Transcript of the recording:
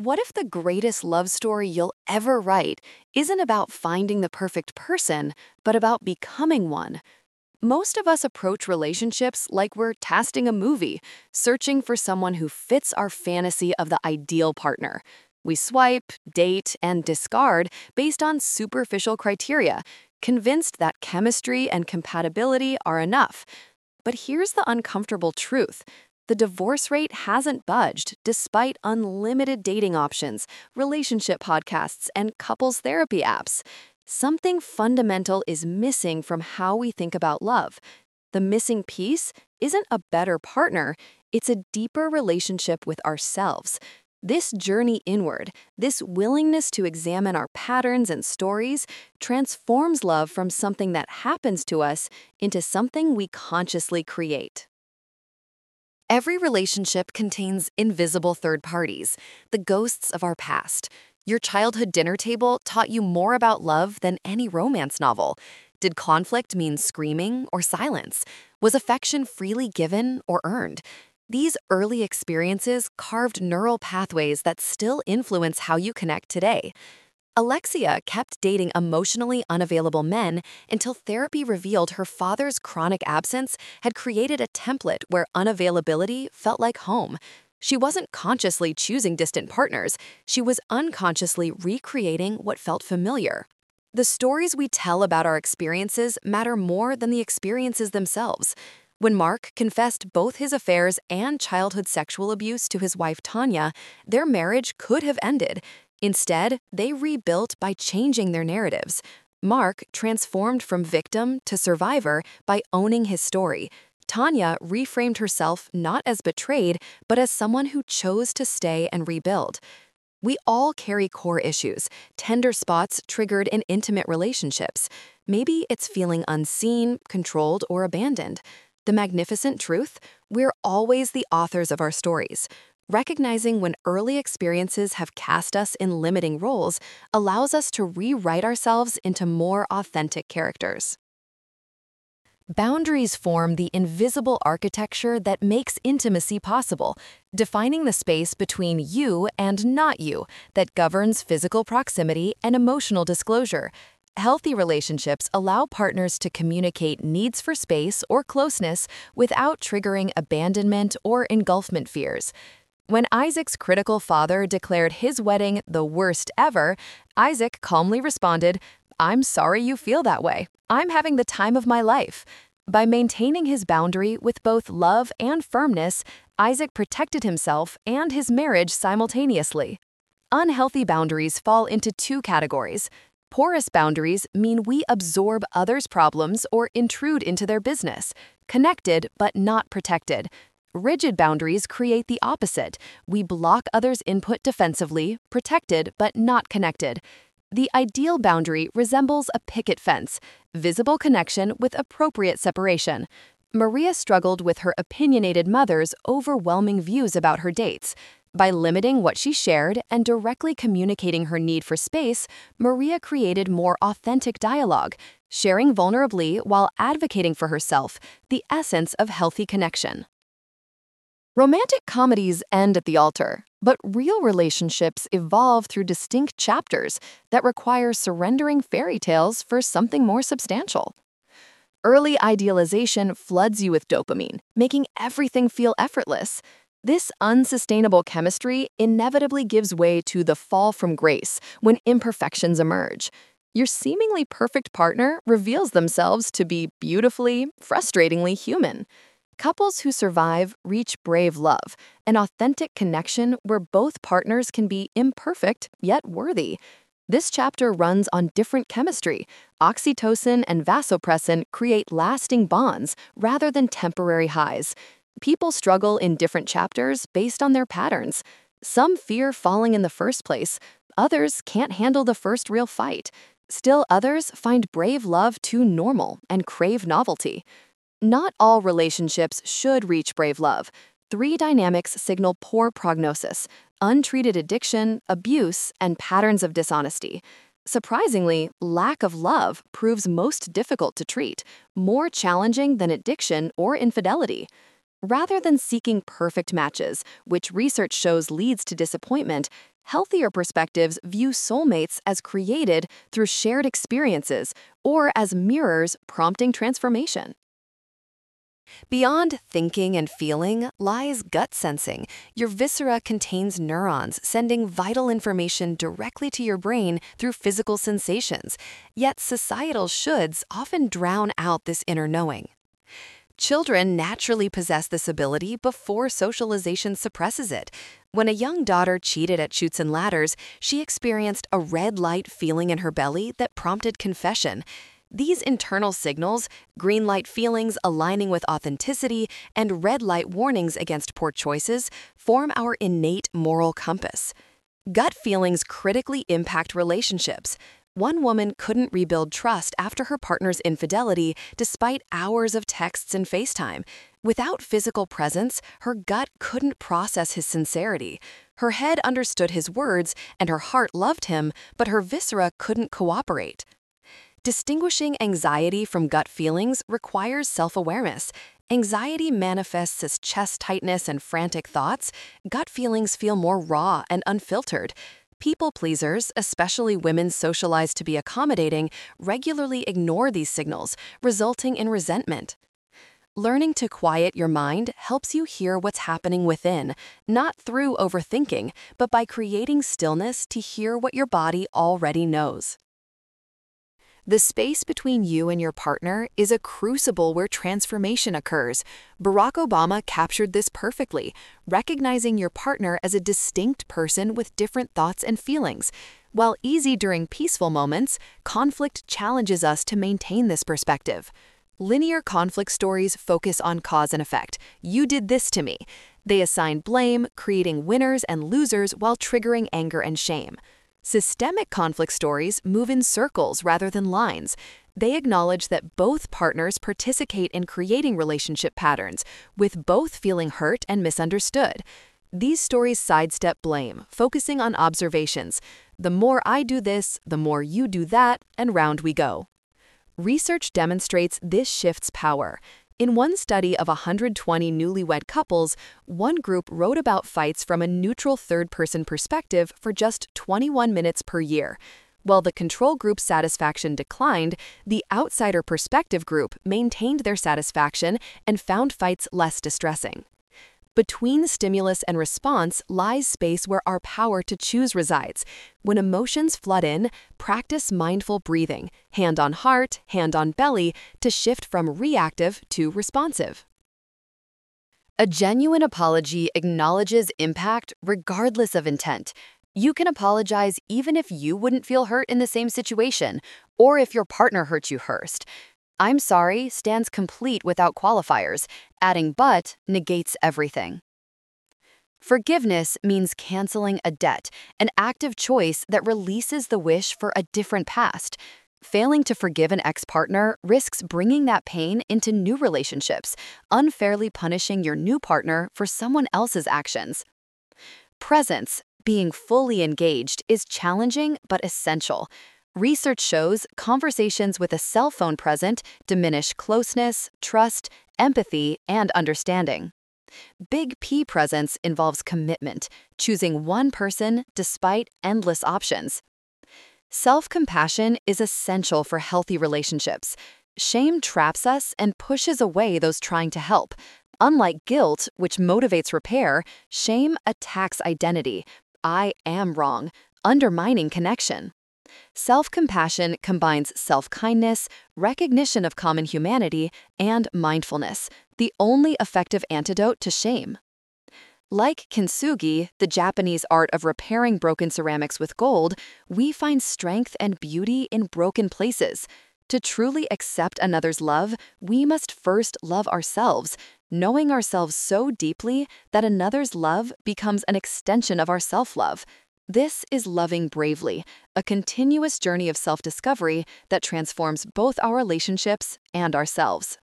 What if the greatest love story you'll ever write isn't about finding the perfect person, but about becoming one? Most of us approach relationships like we're tasting a movie, searching for someone who fits our fantasy of the ideal partner. We swipe, date, and discard based on superficial criteria, convinced that chemistry and compatibility are enough. But here's the uncomfortable truth. The divorce rate hasn't budged despite unlimited dating options, relationship podcasts, and couples therapy apps. Something fundamental is missing from how we think about love. The missing piece isn't a better partner, it's a deeper relationship with ourselves. This journey inward, this willingness to examine our patterns and stories, transforms love from something that happens to us into something we consciously create. Every relationship contains invisible third parties, the ghosts of our past. Your childhood dinner table taught you more about love than any romance novel. Did conflict mean screaming or silence? Was affection freely given or earned? These early experiences carved neural pathways that still influence how you connect today. Alexia kept dating emotionally unavailable men until therapy revealed her father's chronic absence had created a template where unavailability felt like home. She wasn't consciously choosing distant partners, she was unconsciously recreating what felt familiar. The stories we tell about our experiences matter more than the experiences themselves. When Mark confessed both his affairs and childhood sexual abuse to his wife Tanya, their marriage could have ended. Instead, they rebuilt by changing their narratives. Mark transformed from victim to survivor by owning his story. Tanya reframed herself not as betrayed, but as someone who chose to stay and rebuild. We all carry core issues, tender spots triggered in intimate relationships. Maybe it's feeling unseen, controlled, or abandoned. The magnificent truth? We're always the authors of our stories. Recognizing when early experiences have cast us in limiting roles allows us to rewrite ourselves into more authentic characters. Boundaries form the invisible architecture that makes intimacy possible, defining the space between you and not you that governs physical proximity and emotional disclosure. Healthy relationships allow partners to communicate needs for space or closeness without triggering abandonment or engulfment fears. When Isaac's critical father declared his wedding the worst ever, Isaac calmly responded, "I'm sorry you feel that way. I'm having the time of my life." By maintaining his boundary with both love and firmness, Isaac protected himself and his marriage simultaneously. Unhealthy boundaries fall into two categories. Porous boundaries mean we absorb others' problems or intrude into their business, connected but not protected. Rigid boundaries create the opposite. We block others' input defensively, protected but not connected. The ideal boundary resembles a picket fence, visible connection with appropriate separation. Maria struggled with her opinionated mother's overwhelming views about her dates. By limiting what she shared and directly communicating her need for space, Maria created more authentic dialogue, sharing vulnerably while advocating for herself, the essence of healthy connection. Romantic comedies end at the altar, but real relationships evolve through distinct chapters that require surrendering fairy tales for something more substantial. Early idealization floods you with dopamine, making everything feel effortless. This unsustainable chemistry inevitably gives way to the fall from grace when imperfections emerge. Your seemingly perfect partner reveals themselves to be beautifully, frustratingly human. Couples who survive reach brave love, an authentic connection where both partners can be imperfect yet worthy. This chapter runs on different chemistry. Oxytocin and vasopressin create lasting bonds rather than temporary highs. People struggle in different chapters based on their patterns. Some fear falling in the first place. Others can't handle the first real fight. Still others find brave love too normal and crave novelty. Not all relationships should reach brave love. Three dynamics signal poor prognosis: untreated addiction, abuse, and patterns of dishonesty. Surprisingly, lack of love proves most difficult to treat, more challenging than addiction or infidelity. Rather than seeking perfect matches, which research shows leads to disappointment, Healthier perspectives view soulmates as created through shared experiences or as mirrors prompting transformation. Beyond thinking and feeling lies gut sensing. Your viscera contains neurons sending vital information directly to your brain through physical sensations. Yet societal shoulds often drown out this inner knowing. Children naturally possess this ability before socialization suppresses it. When a young daughter cheated at Chutes and Ladders, she experienced a red light feeling in her belly that prompted confession. These internal signals, green light feelings aligning with authenticity, and red light warnings against poor choices, form our innate moral compass. Gut feelings critically impact relationships. One woman couldn't rebuild trust after her partner's infidelity despite hours of texts and FaceTime. Without physical presence, her gut couldn't process his sincerity. Her head understood his words and her heart loved him, but her viscera couldn't cooperate. Distinguishing anxiety from gut feelings requires self-awareness. Anxiety manifests as chest tightness and frantic thoughts. Gut feelings feel more raw and unfiltered. People pleasers, especially women socialized to be accommodating, regularly ignore these signals, resulting in resentment. Learning to quiet your mind helps you hear what's happening within, not through overthinking, but by creating stillness to hear what your body already knows. The space between you and your partner is a crucible where transformation occurs. Barack Obama captured this perfectly, recognizing your partner as a distinct person with different thoughts and feelings. While easy during peaceful moments, conflict challenges us to maintain this perspective. Linear conflict stories focus on cause and effect. You did this to me. They assign blame, creating winners and losers while triggering anger and shame. Systemic conflict stories move in circles rather than lines. They acknowledge that both partners participate in creating relationship patterns, with both feeling hurt and misunderstood. These stories sidestep blame, focusing on observations. The more I do this, the more you do that, and round we go. Research demonstrates this shifts power. In one study of 120 newlywed couples, one group wrote about fights from a neutral third-person perspective for just 21 minutes per year. While the control group's satisfaction declined, the outsider perspective group maintained their satisfaction and found fights less distressing. Between stimulus and response lies space where our power to choose resides. When emotions flood in, practice mindful breathing, hand on heart, hand on belly, to shift from reactive to responsive. A genuine apology acknowledges impact regardless of intent. You can apologize even if you wouldn't feel hurt in the same situation, or if your partner hurt you first. I'm sorry stands complete without qualifiers. Adding but negates everything. Forgiveness means canceling a debt, an active choice that releases the wish for a different past. Failing to forgive an ex-partner risks bringing that pain into new relationships, unfairly punishing your new partner for someone else's actions. Presence, being fully engaged, is challenging but essential. Research shows conversations with a cell phone present diminish closeness, trust, empathy, and understanding. Big P presence involves commitment, choosing one person despite endless options. Self-compassion is essential for healthy relationships. Shame traps us and pushes away those trying to help. Unlike guilt, which motivates repair, shame attacks identity. I am wrong, undermining connection. Self-compassion combines self-kindness, recognition of common humanity, and mindfulness, the only effective antidote to shame. Like kintsugi, the Japanese art of repairing broken ceramics with gold, we find strength and beauty in broken places. To truly accept another's love, we must first love ourselves, knowing ourselves so deeply that another's love becomes an extension of our self-love. This is loving bravely, a continuous journey of self-discovery that transforms both our relationships and ourselves.